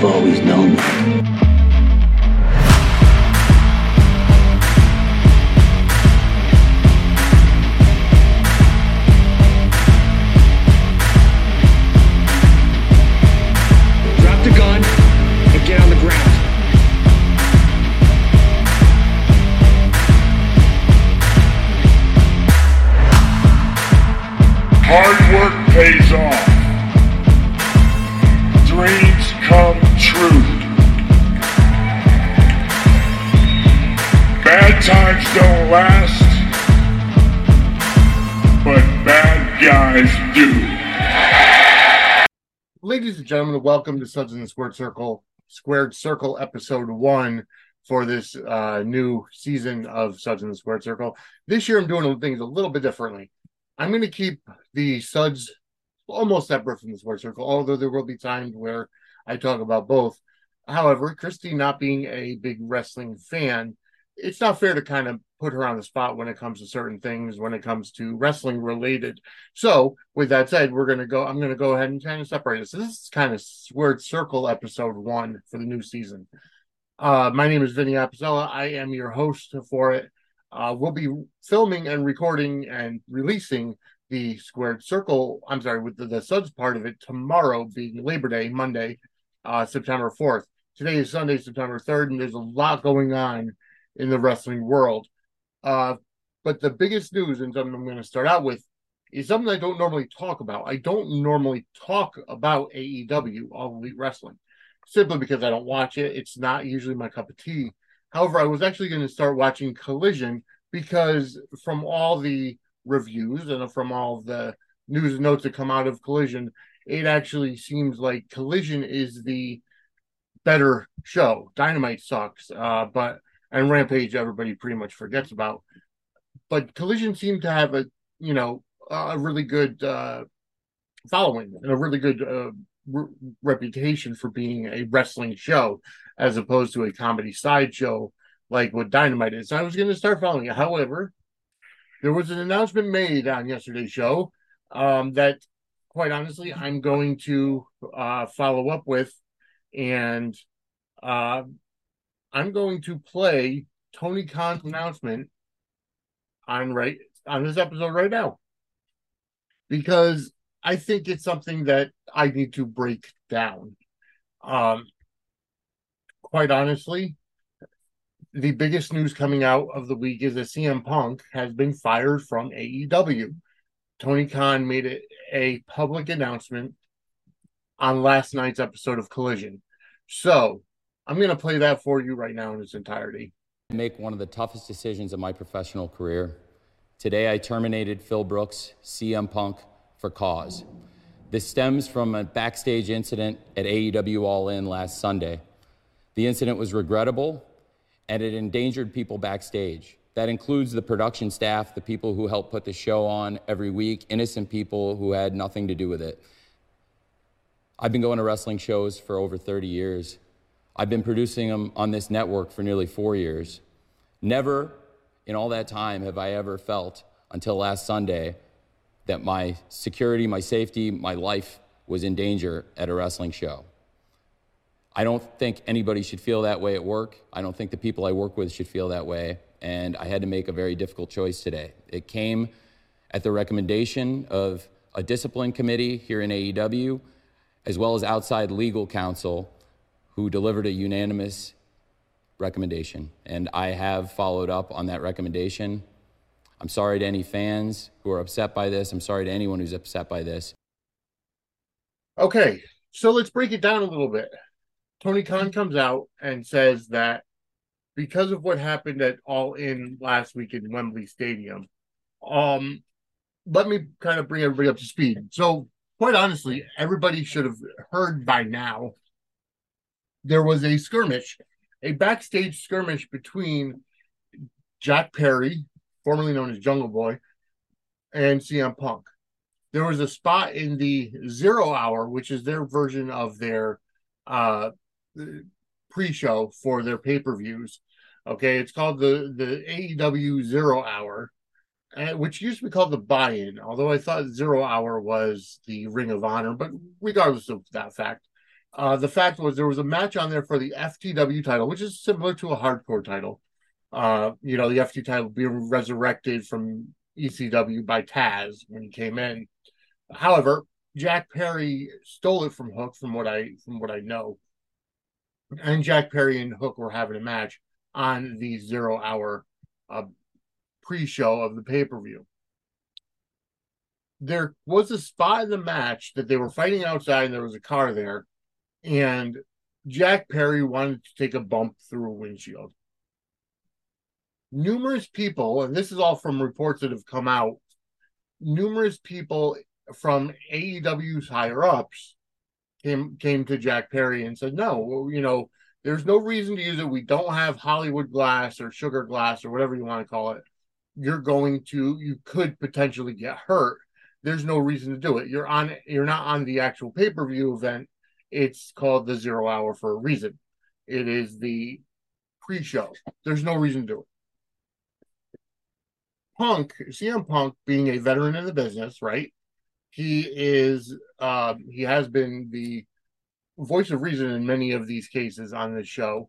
I've always known that. Drop the gun and get on the ground. Hard work pays off. Dreams come true. Bad times don't last, but bad guys do. Ladies and gentlemen, welcome to Suds in the Squared Circle episode 1 for this new season of Suds in the Squared Circle. This year I'm doing things a little bit differently. I'm going to keep the Suds almost separate from the Squared Circle, although there will be times where I talk about both. However, Christy not being a big wrestling fan, it's not fair to kind of put her on the spot when it comes to certain things, when it comes to wrestling related. So with that said, I'm going to go ahead and kind of separate this. So this is kind of Squared Circle episode 1 for the new season. My name is Vinny Apicella. I am your host for it. We'll be filming and recording and releasing the Squared Circle, with the Suds part of it tomorrow, being Labor Day, Monday, September 4th. Today is Sunday, September 3rd, and there's a lot going on in the wrestling world. But the biggest news, and something I'm going to start out with, is something I don't normally talk about. I don't normally talk about AEW, All Elite Wrestling, simply because I don't watch it. It's not usually my cup of tea. However, I was actually going to start watching Collision because from all the reviews and from all the news and notes that come out of Collision, it actually seems like Collision is the better show. Dynamite sucks, and Rampage everybody pretty much forgets about. But Collision seemed to have a really good following and a really good reputation for being a wrestling show as opposed to a comedy sideshow like what Dynamite is. So I was going to start following it. However, there was an announcement made on yesterday's show that, quite honestly, I'm going to follow up with, and I'm going to play Tony Khan's announcement on this episode right now, because I think it's something that I need to break down. Quite honestly, the biggest news coming out of the week is that CM Punk has been fired from AEW. Tony Khan made a public announcement on last night's episode of Collision. So I'm going to play that for you right now in its entirety. Make one of the toughest decisions of my professional career. Today I terminated Phil Brooks, CM Punk, for cause. This stems from a backstage incident at AEW All In last Sunday. The incident was regrettable, and it endangered people backstage. That includes the production staff, the people who help put the show on every week, innocent people who had nothing to do with it. I've been going to wrestling shows for over 30 years. I've been producing them on this network for nearly 4 years. Never in all that time have I ever felt, until last Sunday, that my security, my safety, my life was in danger at a wrestling show. I don't think anybody should feel that way at work. I don't think the people I work with should feel that way. And I had to make a very difficult choice today. It came at the recommendation of a discipline committee here in AEW, as well as outside legal counsel, who delivered a unanimous recommendation. And I have followed up on that recommendation. I'm sorry to any fans who are upset by this. I'm sorry to anyone who's upset by this. Okay, so let's break it down a little bit. Tony Khan comes out and says that because of what happened at All In last week in Wembley Stadium, let me kind of bring everybody up to speed. So, quite honestly, everybody should have heard by now there was a skirmish, a backstage skirmish between Jack Perry, formerly known as Jungle Boy, and CM Punk. There was a spot in the 0 Hour, which is their version of their pre-show for their pay-per-views. Okay, it's called the AEW 0 Hour, which used to be called the Buy-In, although I thought 0 Hour was the Ring of Honor, but regardless of that fact, The fact was there was a match on there for the FTW title, which is similar to a hardcore title. The FT title being resurrected from ECW by Taz when he came in. However, Jack Perry stole it from Hook, from what I know, and Jack Perry and Hook were having a match on the 0 hour pre-show of the pay-per-view. There was a spot in the match that they were fighting outside, and there was a car there, and Jack Perry wanted to take a bump through a windshield. Numerous people, and this is all from reports that have come out, numerous people from AEW's higher ups came to Jack Perry and said, no, there's no reason to use it. We don't have Hollywood glass or sugar glass or whatever you want to call it. You could potentially get hurt. There's no reason to do it. You're not on the actual pay-per-view event. It's called the 0 hour for a reason. It is the pre-show. There's no reason to do it. CM Punk, being a veteran in the business, right? He has been the voice of reason in many of these cases on this show,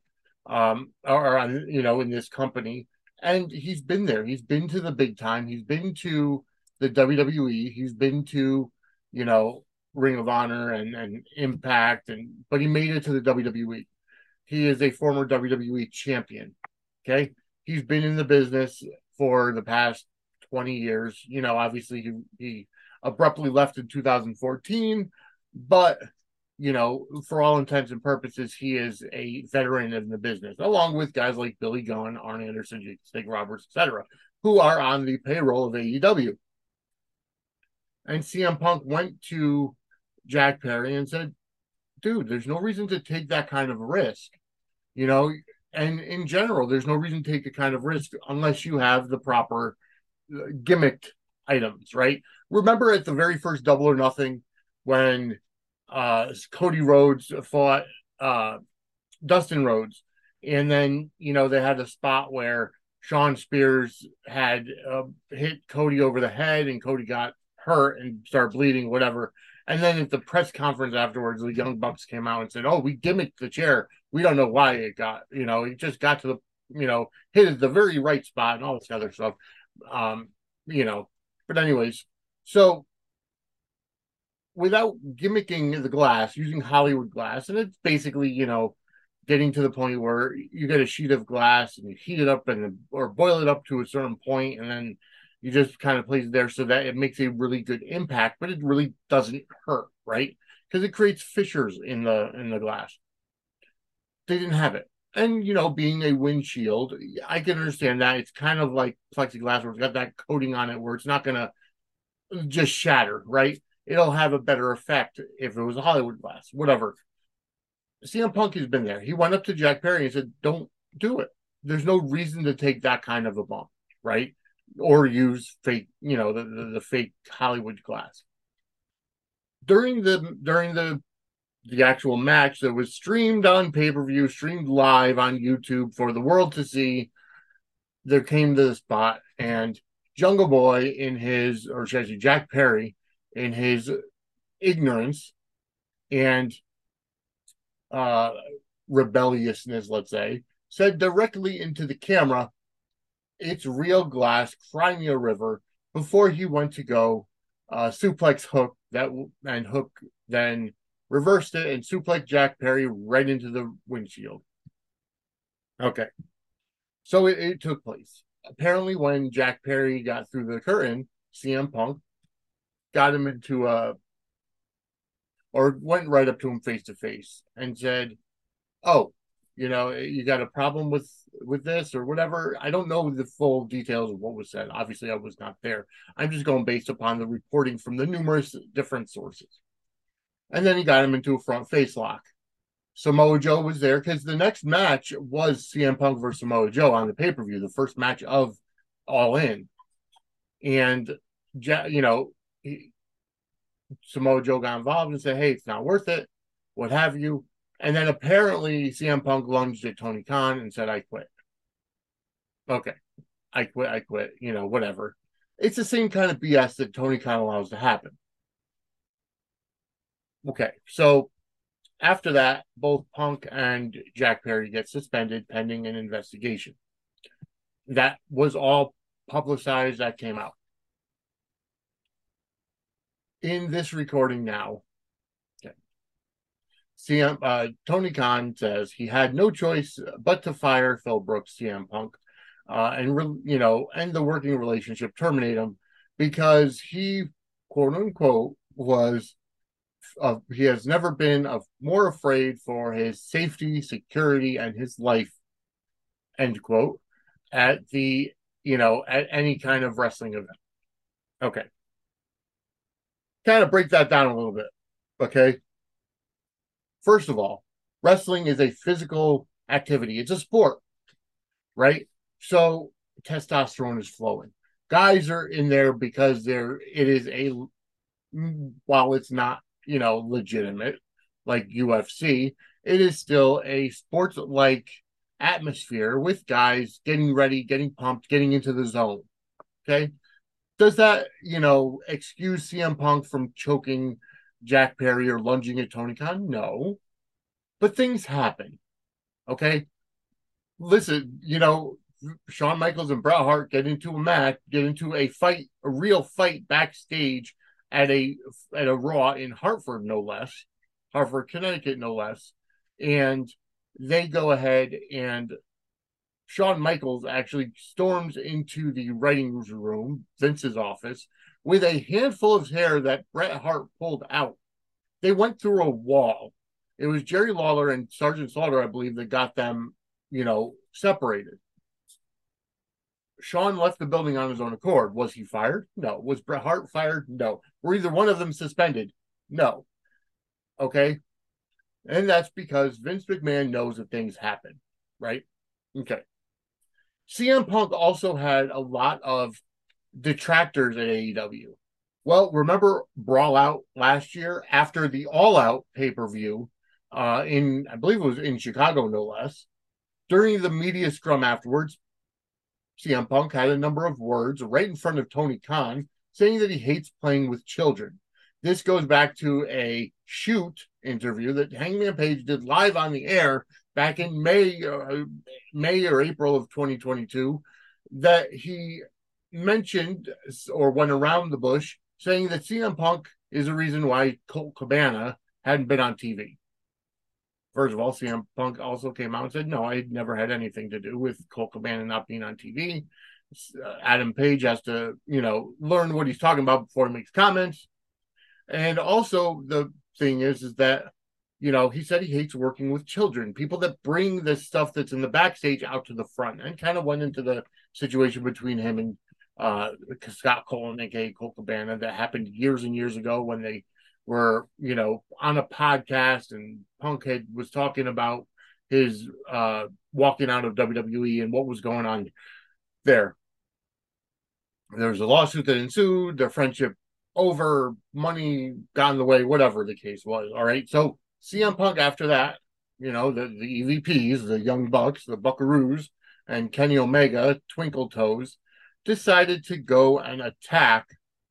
in this company. And he's been there. He's been to the big time. He's been to the WWE. He's been to, Ring of Honor and Impact, but he made it to the WWE. He is a former WWE champion. Okay. He's been in the business for the past 20 years. Obviously he abruptly left in 2014, but for all intents and purposes, he is a veteran in the business, along with guys like Billy Gunn, Arn Anderson, Jake Snake Roberts, etc., who are on the payroll of AEW. And CM Punk went to Jack Perry and said, dude, there's no reason to take that kind of risk, and in general, there's no reason to take the kind of risk unless you have the proper gimmicked items, right? Remember at the very first Double or Nothing when Cody Rhodes fought Dustin Rhodes, and then they had a spot where Shawn Spears had hit Cody over the head, and Cody got hurt and started bleeding, whatever. And then at the press conference afterwards, the Young Bucks came out and said, "Oh, we gimmicked the chair. We don't know why it got, it just got to the, hit at the very right spot and all this other stuff." But anyways, so without gimmicking the glass, using Hollywood glass, and it's basically, getting to the point where you get a sheet of glass and you heat it up or boil it up to a certain point, and then you just kind of place it there so that it makes a really good impact, but it really doesn't hurt, right? Because it creates fissures in the glass. They didn't have it. And, being a windshield, I can understand that. It's kind of like plexiglass where it's got that coating on it where it's not going to just shatter, right? It'll have a better effect if it was a Hollywood glass, whatever. CM Punk has been there. He went up to Jack Perry and said, don't do it. There's no reason to take that kind of a bump, right? Or use fake, the fake Hollywood glass. During the actual match that was streamed on pay-per-view, streamed live on YouTube for the world to see, there came to the spot, and Jungle Boy Jack Perry, in his ignorance and rebelliousness, let's say, said directly into the camera, "It's real glass, cry me a river," before he went to go suplex Hook, and Hook then reversed it and suplex Jack Perry right into the windshield. Okay. So it took place. Apparently, when Jack Perry got through the curtain, CM Punk got him went right up to him face to face and said, "Oh, you got a problem with this or whatever." I don't know the full details of what was said. Obviously, I was not there. I'm just going based upon the reporting from the numerous different sources. And then he got him into a front face lock. Samoa Joe was there because the next match was CM Punk versus Samoa Joe on the pay-per-view, the first match of All In. And, Samoa Joe got involved and said, "Hey, it's not worth it," what have you. And then apparently CM Punk lunged at Tony Khan and said, "I quit." Okay. I quit, whatever. It's the same kind of BS that Tony Khan allows to happen. Okay. So after that, both Punk and Jack Perry get suspended pending an investigation. That was all publicized. That came out. In this recording now, Tony Khan says he had no choice but to fire Phil Brooks, CM Punk, end the working relationship, terminate him, because he, quote unquote, he has never been more afraid for his safety, security, and his life, end quote, at any kind of wrestling event. Okay. Kind of break that down a little bit. Okay. First of all, wrestling is a physical activity. It's a sport, right? So testosterone is flowing. Guys are in there because while it's not, legitimate like UFC, it is still a sports-like atmosphere with guys getting ready, getting pumped, getting into the zone. Okay. Does that, excuse CM Punk from choking Jack Perry or lunging at Tony Khan? No. But things happen. Okay. Listen, Shawn Michaels and Bret Hart get into a fight, a real fight backstage at a Raw in Hartford, no less. Hartford, Connecticut, no less. And they go ahead and Shawn Michaels actually storms into the writing room, Vince's office, with a handful of hair that Bret Hart pulled out. They went through a wall. It was Jerry Lawler and Sergeant Slaughter, I believe, that got them, separated. Shawn left the building on his own accord. Was he fired? No. Was Bret Hart fired? No. Were either one of them suspended? No. Okay? And that's because Vince McMahon knows that things happen, right? Okay. CM Punk also had a lot of detractors at AEW. Well, remember Brawl Out last year after the All Out pay-per-view I believe it was in Chicago, no less. During the media scrum afterwards, CM Punk had a number of words right in front of Tony Khan saying that he hates playing with children. This goes back to a shoot interview that Hangman Page did live on the air back in May or April of 2022, that he mentioned or went around the bush saying that CM Punk is the reason why Colt Cabana hadn't been on TV. First of all, CM Punk also came out and said, no, I never had anything to do with Colt Cabana not being on TV. Adam Page has to, learn what he's talking about before he makes comments. And also the thing is that, he said he hates working with children, people that bring the stuff that's in the backstage out to the front, and kind of went into the situation between him and Scott Cole, aka Colt Cabana, that happened years and years ago when they were, on a podcast, and Punk was talking about his walking out of WWE and what was going on there. There was a lawsuit that ensued, their friendship over, money got in the way, whatever the case was. All right. So CM Punk after that, the EVPs, the Young Bucks, the Buckaroos, and Kenny Omega, Twinkle Toes, decided to go and attack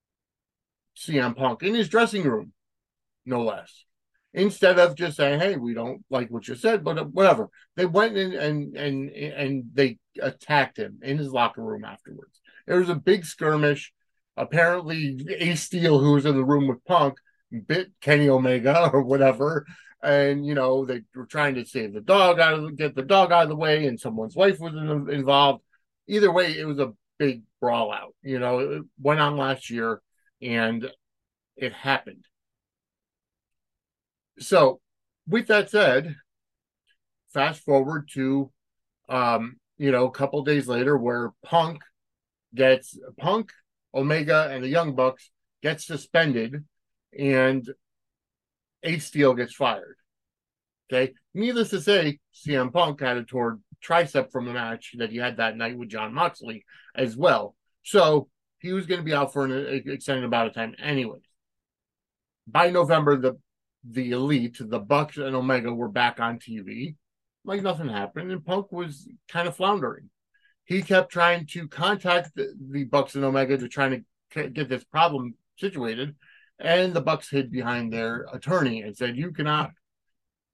CM Punk in his dressing room, no less. Instead of just saying, hey, we don't like what you said, but whatever. They went in and they attacked him in his locker room afterwards. There was a big skirmish. Apparently, Ace Steel, who was in the room with Punk, bit Kenny Omega or whatever. And, they were trying to save the dog get the dog out of the way, and someone's wife was involved. Either way, it was a big brawl out. It went on last year, and it happened. So, with that said, fast forward to, a couple days later, where Punk, Omega, and the Young Bucks get suspended, and Ace Steel gets fired. Okay, needless to say, CM Punk had a torn tricep from the match that he had that night with Jon Moxley as well. So he was going to be out for an extended amount of time, anyways. By November, the Elite, the Bucks and Omega, were back on TV. Like nothing happened, and Punk was kind of floundering. He kept trying to contact the Bucks and Omega to try to get this problem situated, and the Bucks hid behind their attorney and said, you cannot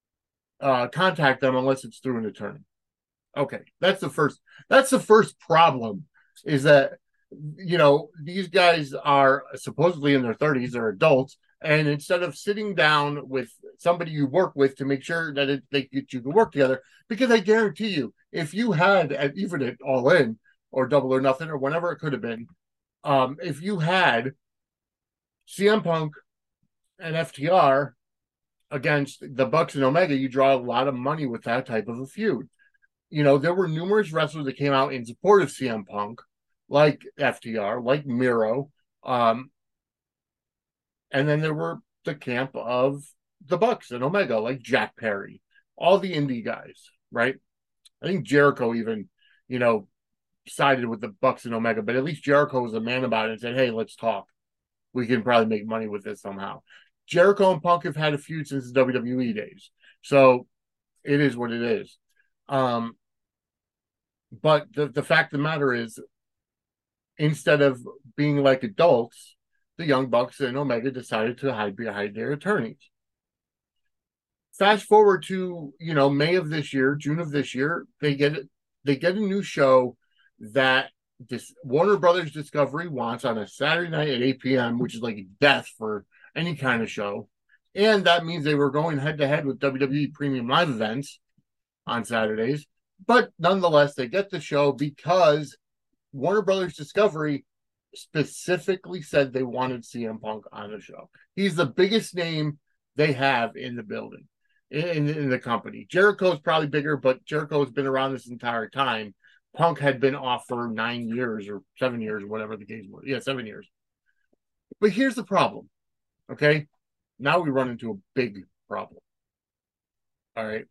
contact them unless it's through an attorney. Okay, that's the first problem, is that, these guys are supposedly in their 30s, they're adults, and instead of sitting down with somebody you work with to make sure that you can work together, because I guarantee you, if you had even at All In or Double or Nothing or whenever it could have been, if you had CM Punk and FTR against the Bucks and Omega, you draw a lot of money with that type of a feud. There were numerous wrestlers that came out in support of CM Punk, like FTR, like Miro. And then there were the camp of the Bucks and Omega, like Jack Perry, all the indie guys, right? I think Jericho even, sided with the Bucks and Omega, but at least Jericho was a man about it and said, hey, let's talk. We can probably make money with this somehow. Jericho and Punk have had a feud since the WWE days. So it is what it is. But the fact of the matter is, instead of being like adults, the Young Bucks and Omega decided to hide behind their attorneys. Fast forward to, May of this year, June of this year, they get a new show that this Warner Brothers Discovery wants on a Saturday night at 8 p.m., which is like death for any kind of show. And that means they were going head to head with WWE Premium Live events on Saturdays. But nonetheless, they get the show because Warner Brothers Discovery specifically said they wanted CM Punk on the show. He's the biggest name they have in the building, in the company. Jericho's probably bigger, but Jericho's been around this entire time. Punk had been off for 9 years or 7 years, whatever the case was. Yeah, 7 years. But here's the problem, okay? Now we run into a big problem. All right.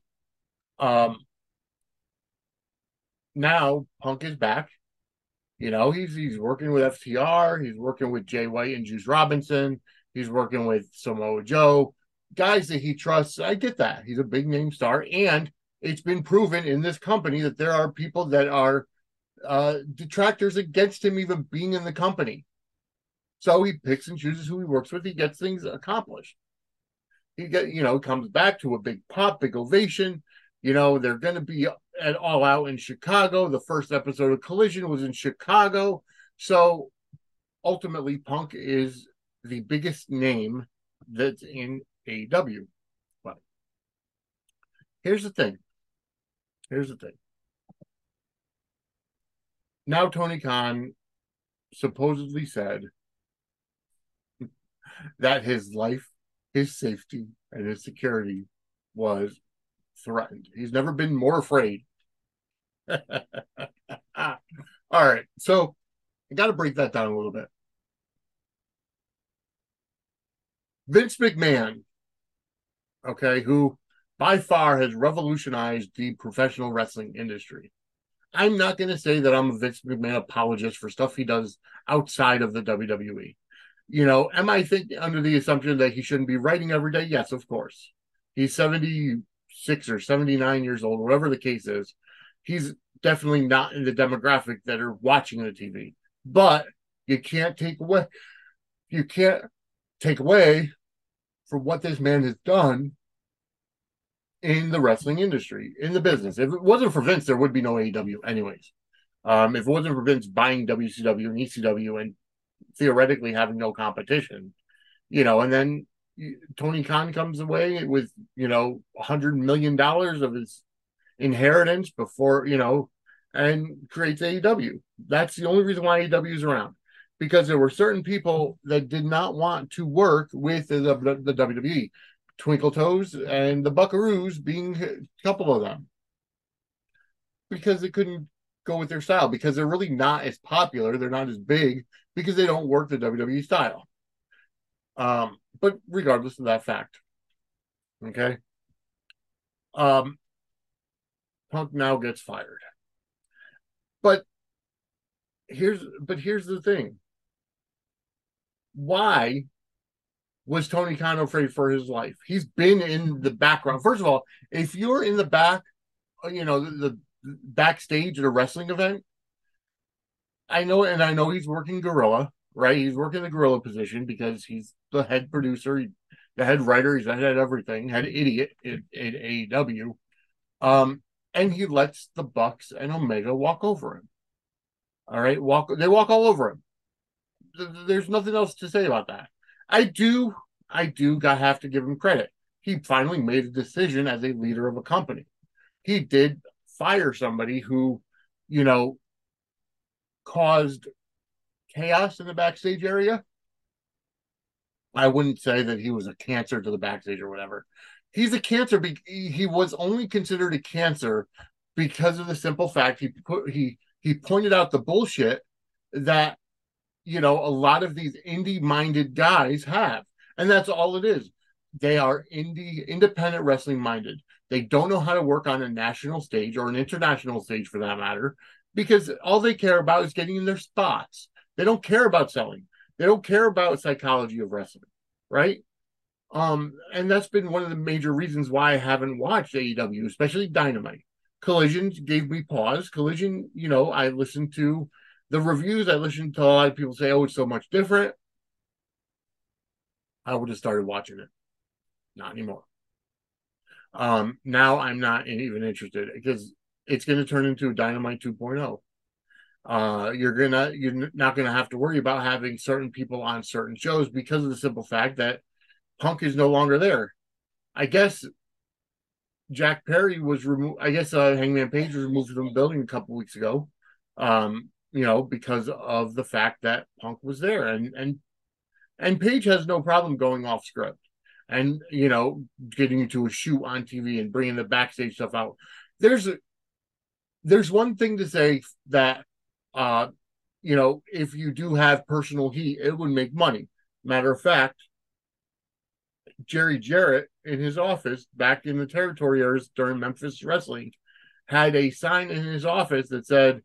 Now Punk is back. He's working with FTR. He's working with Jay White and Juice Robinson. He's working with Samoa Joe, guys that he trusts. I get that. He's a big name star, and it's been proven in this company that there are people that are detractors against him even being in the company. So he picks and chooses who he works with. He gets things accomplished. Comes back to a big pop, big ovation. They're going to be at All Out in Chicago. The first episode of Collision was in Chicago. So ultimately, Punk is the biggest name that's in AEW. But here's the thing. Now Tony Khan supposedly said that his life, his safety, and his security was threatened. He's never been more afraid. All right, so I got to break that down a little bit. Vince McMahon, okay, who by far has revolutionized the professional wrestling industry. I'm not going to say that I'm a Vince McMahon apologist for stuff he does outside of the WWE. Am I under the assumption that he shouldn't be writing every day? Yes, of course. He's 76 or 79 years old, whatever the case is. He's definitely not in the demographic that are watching the TV. But you can't take away from what this man has done in the wrestling industry, in the business. If it wasn't for Vince, there would be no AEW anyways. If it wasn't for Vince buying WCW and ECW and theoretically having no competition, and then Tony Khan comes away with, $100 million of his inheritance before, and creates AEW. That's the only reason why AEW is around, because there were certain people that did not want to work with the WWE. Twinkle Toes and the Buckaroos being a couple of them, because they couldn't go with their style, because they're really not as popular. They're not as big because they don't work the WWE style. But regardless of that fact, okay, Punk now gets fired. But here's the thing. Why was Tony Khan afraid for his life? He's been in the background. First of all, if you're in the back, the backstage at a wrestling event, I know he's working Gorilla, right? He's working the Gorilla position because he's the head producer. the head writer, he's the head everything, head idiot in AEW. And he lets the Bucks and Omega walk over him. All right, they walk all over him. There's nothing else to say about that. I do have to give him credit. He finally made a decision as a leader of a company. He did fire somebody who, caused chaos in the backstage area. I wouldn't say that he was a cancer to the backstage or whatever. He's a cancer. He was only considered a cancer because of the simple fact he pointed out the bullshit that a lot of these indie-minded guys have, and that's all it is. They are independent wrestling minded. They don't know how to work on a national stage or an international stage for that matter, because all they care about is getting in their spots. They don't care about selling. They don't care about psychology of wrestling, right? And that's been one of the major reasons why I haven't watched AEW, especially Dynamite. Collision gave me pause. Collision, I listened to the reviews. I listened to a lot of people say, "Oh, it's so much different." I would have started watching it. Not anymore. Now I'm not even interested because it's going to turn into Dynamite 2.0. You're not gonna have to worry about having certain people on certain shows because of the simple fact that Punk is no longer there. I guess Jack Perry was removed. I guess Hangman Page was removed from the building a couple weeks ago. Because of the fact that Punk was there, and Page has no problem going off script and getting into a shoot on TV and bringing the backstage stuff out. There's one thing to say that if you do have personal heat, it would make money. Matter of fact, Jerry Jarrett in his office back in the territory years during Memphis Wrestling had a sign in his office that said,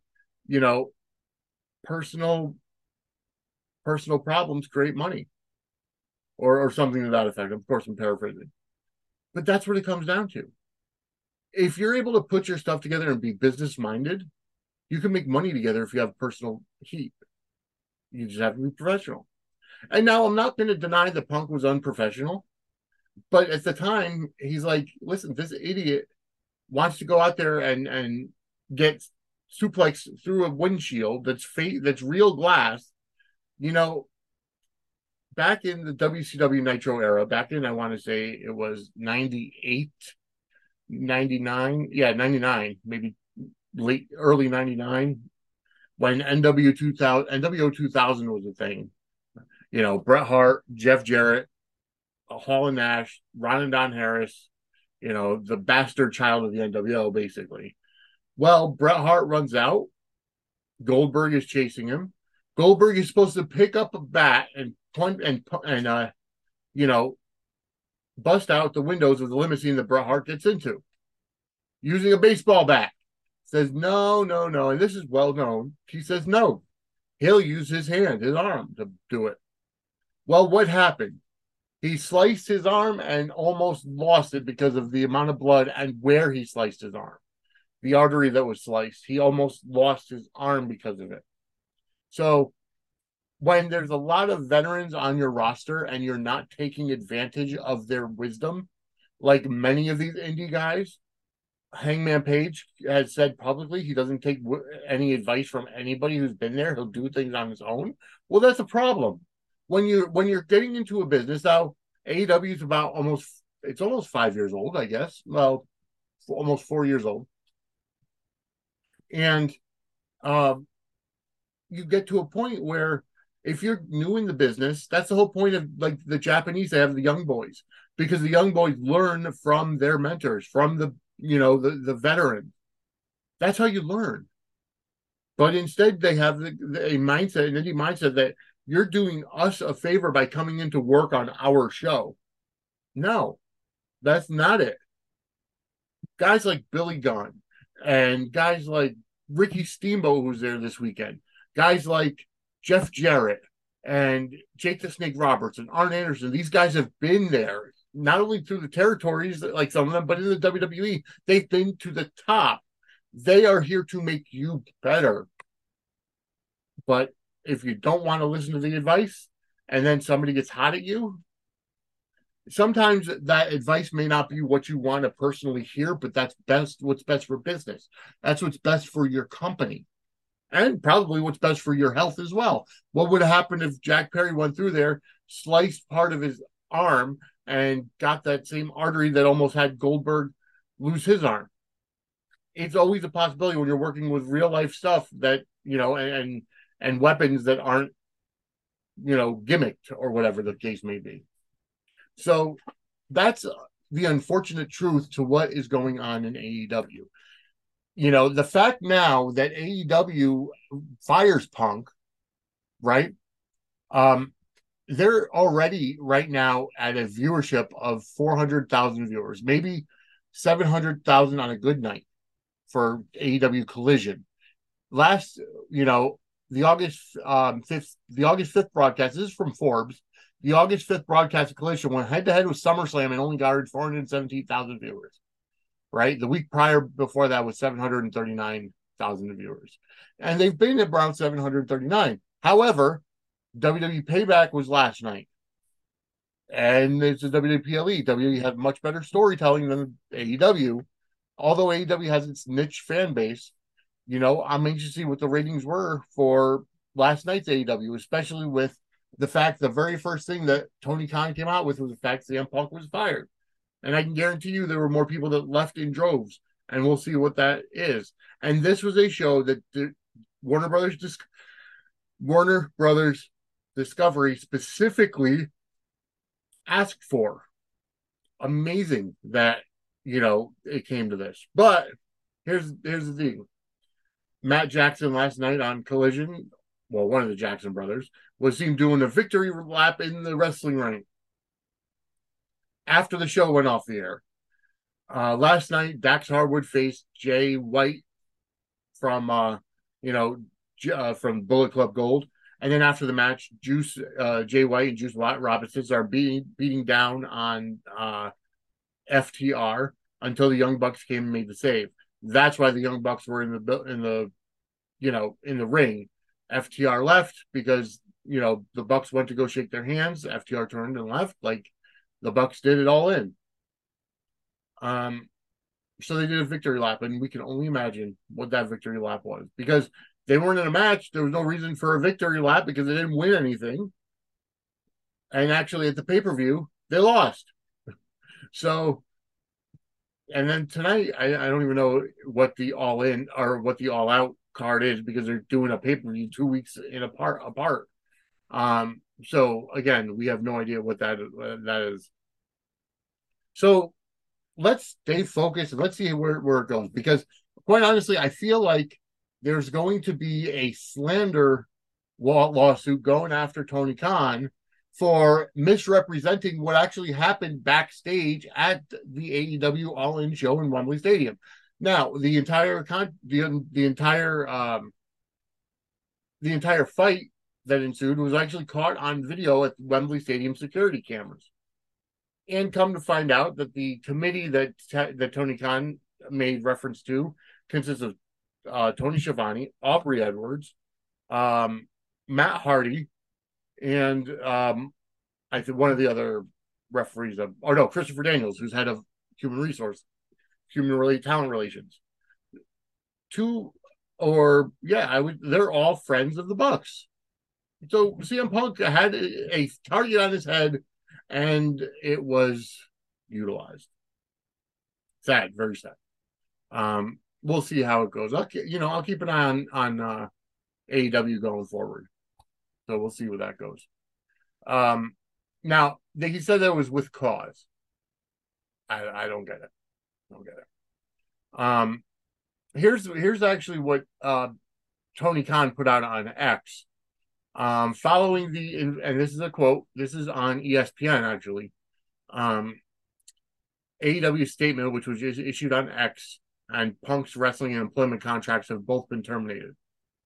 personal problems create money, or something to that effect. Of course, I'm paraphrasing, but that's what it comes down to. If you're able to put your stuff together and be business minded, you can make money together if you have personal heat. You just have to be professional. And now I'm not going to deny that Punk was unprofessional, but at the time he's like, listen, this idiot wants to go out there and get suplex through a windshield that's real glass. Back in the WCW Nitro era, back in, I want to say it was 98, 99, 99, maybe early 99, when NWO 2000 was a thing. Bret Hart, Jeff Jarrett, Hall and Nash, Ron and Don Harris, the bastard child of the NWO, basically. Well, Bret Hart runs out. Goldberg is chasing him. Goldberg is supposed to pick up a bat and point and bust out the windows of the limousine that Bret Hart gets into using a baseball bat. Says no, and this is well known. He says no. He'll use his arm to do it. Well, what happened? He sliced his arm and almost lost it because of the amount of blood and where he sliced his arm. The artery that was sliced. He almost lost his arm because of it. So when there's a lot of veterans on your roster and you're not taking advantage of their wisdom, like many of these indie guys, Hangman Page has said publicly he doesn't take any advice from anybody who's been there. He'll do things on his own. Well, that's a problem. When you're getting into a business now, AEW is about almost 5 years old, I guess. Well, almost 4 years old. And you get to a point where if you're new in the business, that's the whole point of like the Japanese, they have the young boys, because the young boys learn from their mentors, from the veteran. That's how you learn. But instead they have a mindset, an indie mindset, that you're doing us a favor by coming in to work on our show. No, that's not it. Guys like Billy Gunn and guys like Ricky Steamboat, who's there this weekend, guys like Jeff Jarrett and Jake the Snake Roberts and Arn Anderson, these guys have been there, not only through the territories, like some of them, but in the WWE. They've been to the top. They are here to make you better. But if you don't want to listen to the advice and then somebody gets hot at you, sometimes that advice may not be what you want to personally hear, but that's what's best for business. That's what's best for your company. And probably what's best for your health as well. What would have happened if Jack Perry went through there, sliced part of his arm, and got that same artery that almost had Goldberg lose his arm? It's always a possibility when you're working with real life stuff that, and weapons that aren't, gimmicked or whatever the case may be. So that's the unfortunate truth to what is going on in AEW. The fact now that AEW fires Punk, right? They're already right now at a viewership of 400,000 viewers, maybe 700,000 on a good night for AEW Collision. Last, the August 5th broadcast, this is from Forbes. The August 5th broadcast of Collision went head to head with SummerSlam and only garnered 417,000 viewers. Right, the week prior before that was 739,000 viewers, and they've been at around 739. However, WWE Payback was last night, and it's a WWPLE. WWE had much better storytelling than AEW, although AEW has its niche fan base. I'm anxious to see what the ratings were for last night's AEW, especially with the fact the very first thing that Tony Khan came out with was the fact CM Punk was fired. And I can guarantee you there were more people that left in droves, and we'll see what that is. And this was a show that Warner Brothers Discovery specifically asked for. Amazing that, it came to this. But here's the thing. Matt Jackson last night on Collision, well, one of the Jackson brothers, was seen doing a victory lap in the wrestling ring after the show went off the air. Last night, Dax Harwood faced Jay White from Bullet Club Gold. And then after the match, Jay White and Juice Robinson are beating down on FTR until the Young Bucks came and made the save. That's why the Young Bucks were in the ring. FTR left because, the Bucks went to go shake their hands. FTR turned and left. Like, the Bucks did it all in. So they did a victory lap, and we can only imagine what that victory lap was, because they weren't in a match. There was no reason for a victory lap because they didn't win anything. And actually, at the pay-per-view, they lost. So, and then tonight, I don't even know what the all-in or what the all-out card is, because they're doing a pay-per-view 2 weeks apart. So again, we have no idea what that is. So let's stay focused and let's see where it goes, because quite honestly, I feel like there's going to be a slander lawsuit going after Tony Khan for misrepresenting what actually happened backstage at the AEW All In show in Wembley Stadium. Now, the entire fight that ensued was actually caught on video at Wembley Stadium security cameras. And come to find out that the committee that Tony Khan made reference to consists of Tony Schiavone, Aubrey Edwards, Matt Hardy, and I think one of the other referees Christopher Daniels, who's head of talent relations. They're all friends of the Bucks. So CM Punk had a target on his head, and it was utilized. Sad, very sad. We'll see how it goes. I'll keep an eye on AEW going forward. So we'll see where that goes. Now, he said that was with cause. I don't get it. Here's actually what Tony Khan put out on X. Following and this is a quote, this is on ESPN actually. AEW statement, which was issued on X, and Punk's wrestling and employment contracts have both been terminated.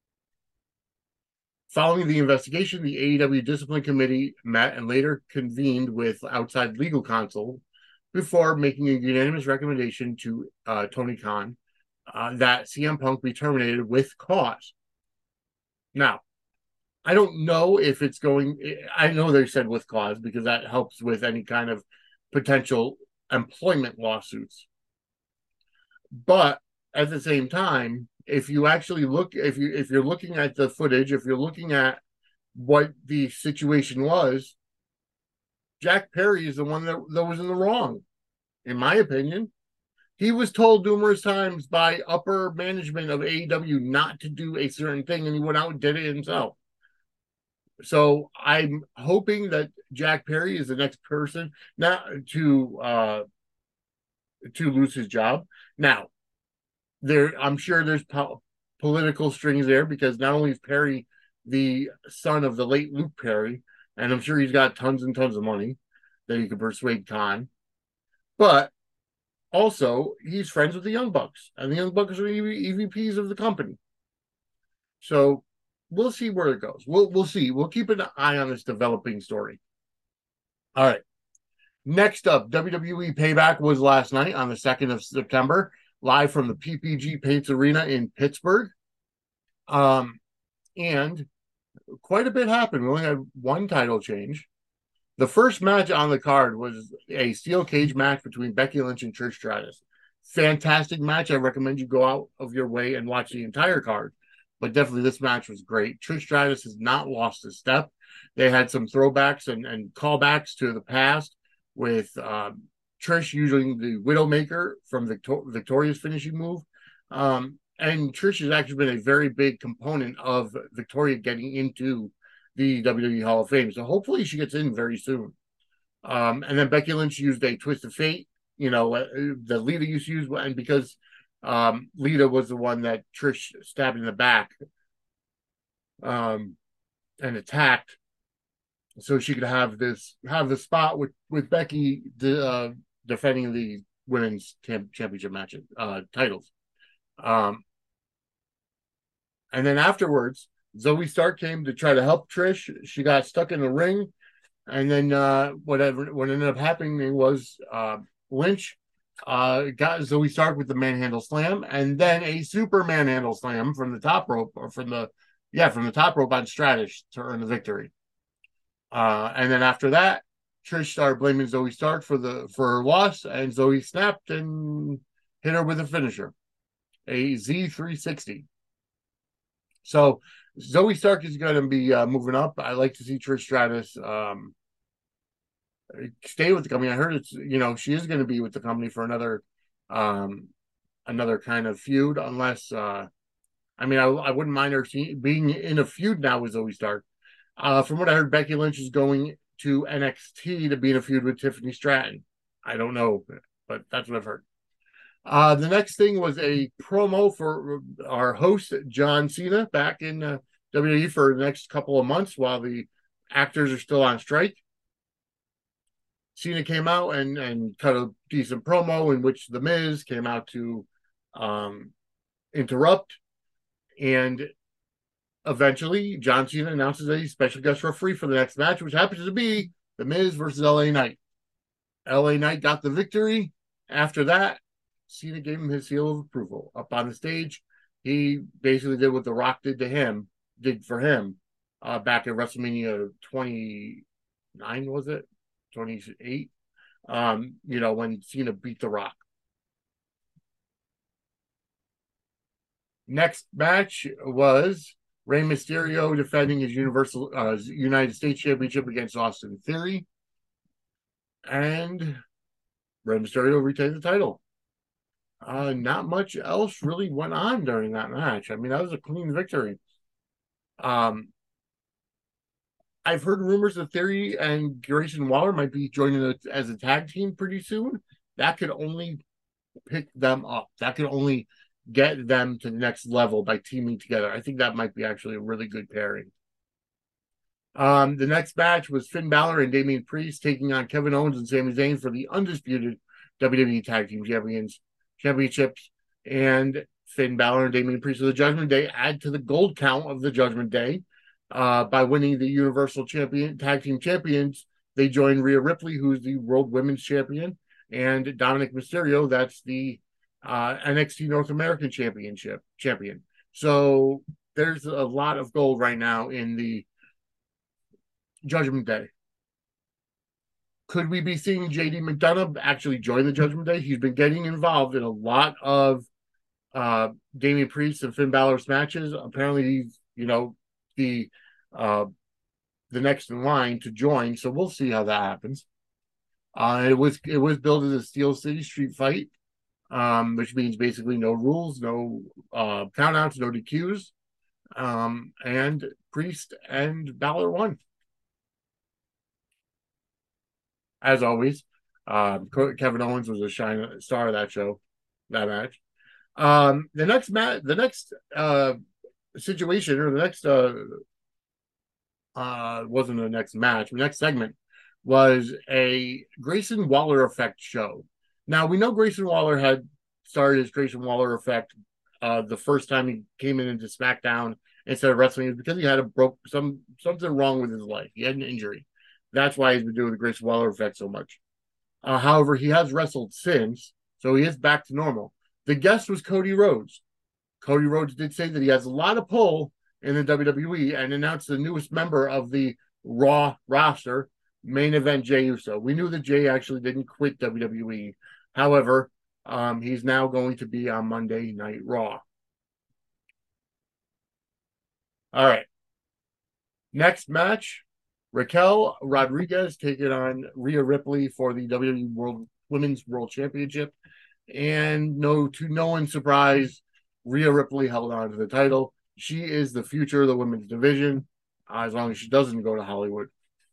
Following the investigation, the AEW Discipline Committee met and later convened with outside legal counsel before making a unanimous recommendation to Tony Khan that CM Punk be terminated with cause. Now, I don't know if it's going. I know they said with cause because that helps with any kind of potential employment lawsuits. But at the same time, if you actually look, if you're looking at the footage, if you're looking at what the situation was, Jack Perry is the one that was in the wrong, in my opinion. He was told numerous times by upper management of AEW not to do a certain thing, and he went out and did it himself. So I'm hoping that Jack Perry is the next person not to lose his job. Now, I'm sure there's political strings there, because not only is Perry the son of the late Luke Perry, and I'm sure he's got tons and tons of money that he could persuade Khan, but also he's friends with the Young Bucks, and the Young Bucks are EVPs of the company. So we'll see where it goes. We'll see. We'll keep an eye on this developing story. All right. Next up, WWE Payback was last night on the 2nd of September, live from the PPG Paints Arena in Pittsburgh. And quite a bit happened. We only had one title change. The first match on the card was a steel cage match between Becky Lynch and Trish Stratus. Fantastic match. I recommend you go out of your way and watch the entire card. But definitely this match was great. Trish Stratus has not lost a step. They had some throwbacks and callbacks to the past with Trish using the Widowmaker from Victoria's finishing move. And Trish has actually been a very big component of Victoria getting into the WWE Hall of Fame. So hopefully she gets in very soon. And then Becky Lynch used a Twist of Fate, that Lita used to use. And because Lita was the one that Trish stabbed in the back and attacked, so she could have the spot with Becky defending the women's championship match titles. And then afterwards, Zoe Stark came to try to help Trish. She got stuck in the ring, and then what ended up happening was Lynch got Zoe Stark with the manhandle slam, and then a super manhandle slam from the top rope, or from the top rope on Stratus to earn the victory. And then after that, Trish started blaming Zoe Stark for her loss, and Zoe snapped and hit her with a finisher, a Z360. So Zoe Stark is going to be moving up. I like to see Trish Stratus stay with the company. I heard it's, she is going to be with the company for another kind of feud, unless I wouldn't mind her being in a feud now with Zoe Stark. From what I heard, Becky Lynch is going to NXT to be in a feud with Tiffany Stratton. I don't know, but that's what I've heard. The next thing was a promo for our host, John Cena, back in WWE for the next couple of months while the actors are still on strike. Cena came out and cut a decent promo in which The Miz came out to interrupt. And eventually, John Cena announces a special guest referee for the next match, which happens to be The Miz versus LA Knight. LA Knight got the victory. After that, Cena gave him his seal of approval. Up on the stage, he basically did what The Rock did for him back at WrestleMania 29, was it? 28? When Cena beat The Rock. Next match was Rey Mysterio defending his United States Championship against Austin Theory. And Rey Mysterio retained the title. Not much else really went on during that match. That was a clean victory. I've heard rumors that Theory and Grayson Waller might be joining as a tag team pretty soon. That could only pick them up. That could only get them to the next level by teaming together. I think that might be actually a really good pairing. The next match was Finn Balor and Damian Priest taking on Kevin Owens and Sami Zayn for the undisputed WWE Tag Team Championships. And Finn Balor and Damian Priest of the Judgment Day add to the gold count of the Judgment Day by winning the Universal Tag Team Champions. They join Rhea Ripley, who's the World Women's Champion, and Dominic Mysterio, that's the NXT North American champion. So there's a lot of gold right now in the Judgment Day. Could we be seeing JD McDonough actually join the Judgment Day? He's been getting involved in a lot of Damian Priest and Finn Balor's matches. Apparently, he's the next in line to join. So we'll see how that happens. It was billed as a Steel City Street Fight, which means basically no rules, no countouts, no DQs, and Priest and Balor won. As always, Kevin Owens was a star of that match. The next situation, or the next wasn't the next match. The next segment was a Grayson Waller effect show. Now we know Grayson Waller had started his Grayson Waller effect the first time he came into SmackDown instead of wrestling, is because he had something wrong with his leg. He had an injury. That's why he's been doing the Grayson Waller effect so much. However, he has wrestled since, so he is back to normal. The guest was Cody Rhodes. Cody Rhodes did say that he has a lot of pull in the WWE and announced the newest member of the Raw roster, main event Jey Uso. We knew that Jey actually didn't quit WWE. However, he's now going to be on Monday Night Raw. All right. Next match, Raquel Rodriguez taking on Rhea Ripley for the WWE Women's World Championship. And to no one's surprise, Rhea Ripley held on to the title. She is the future of the women's division, as long as she doesn't go to Hollywood.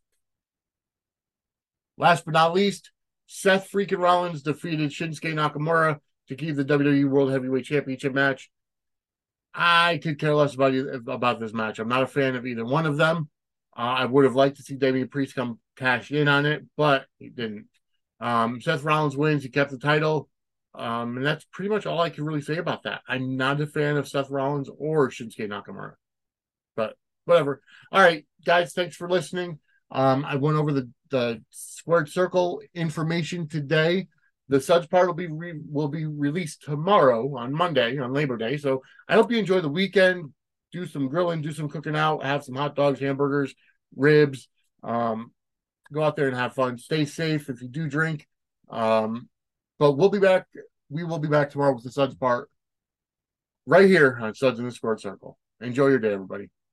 Last but not least, Seth freaking Rollins defeated Shinsuke Nakamura to keep the WWE World Heavyweight Championship match. I could care less about this match. I'm not a fan of either one of them. I would have liked to see Damian Priest come cash in on it, but he didn't. Seth Rollins wins. He kept the title. And that's pretty much all I can really say about that. I'm not a fan of Seth Rollins or Shinsuke Nakamura, but whatever. All right, guys, thanks for listening. I went over the Squared Circle information today. The Suds part will be released tomorrow on Monday, on Labor Day. So I hope you enjoy the weekend. Do some grilling, do some cooking out, have some hot dogs, hamburgers, ribs. Go out there and have fun. Stay safe if you do drink. But we'll be back. We will be back tomorrow with the Suds part right here on Suds in the Squared Circle. Enjoy your day, everybody.